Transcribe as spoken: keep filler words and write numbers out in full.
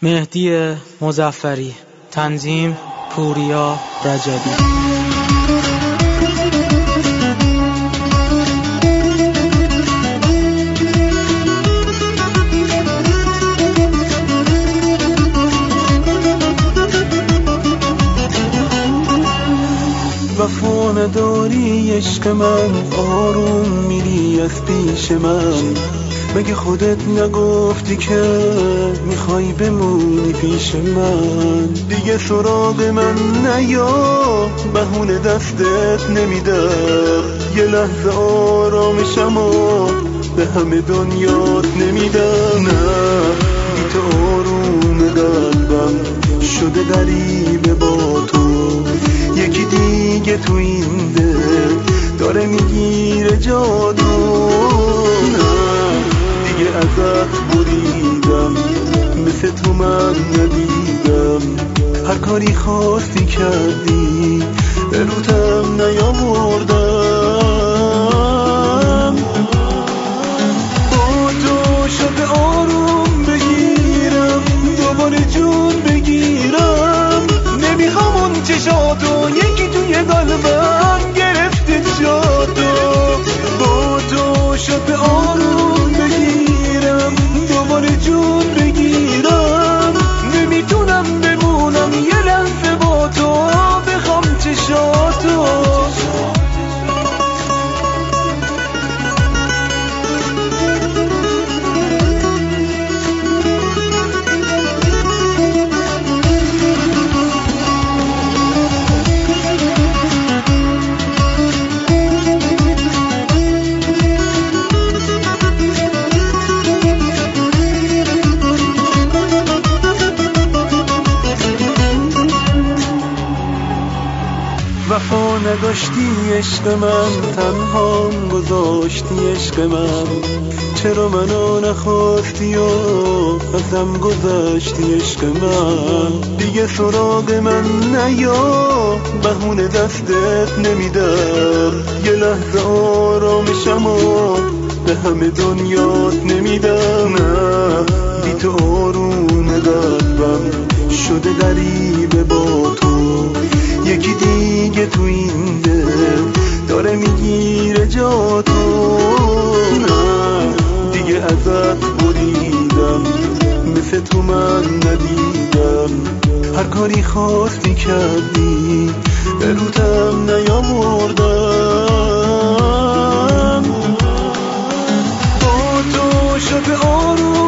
مهدی مظفری، تنظیم پوریا رجبی. وفا نداری عشق من، آروم میری از پیش من. مگه خودت نگفتی که میخوای بمونی پیش من؟ دیگه سراغ من نیا، بهونه دستت نمیدم. یه لحظه آرامشمو به همه دنیات نمیدم. نه بی تو آروم قلبم شده غریبه با تو. یکی دیگه تو این دل داره میگیره جادو. دیگه ازت بریدم، مثل تو من ندیدم. هر کاری خواستی کردی، به روتم نیاوردم. با تو شده آروم بگیرم، دوباره جون بگیرم. نمیخوام اون چشاتو، یکی توی قلبم گرفته جاتو. با تو شده آروم بگیرم، دوباره جون بگیرم. نمیتونم بمونم یه لحظه با تو، بخوام چشاتو. وفا نداشتی عشق من، تنها گذاشتی عشق من. چرا منو نخواستی و ازم گذشتی عشق من؟ دیگه سراغ من نیا، بهونه دستت نمیدم. یه لحظه آرامشمو به همه دنیات نمیدم. نه بی تو آروم قلبم شده غریبه با تو. یکی دیگه تو این دل داره میگیره جاتو. نه دیگه ازت بریدم، مثل تو من ندیدم. هر کاری خواستی کردی، به روتم نیاوردم. با تو شده آروم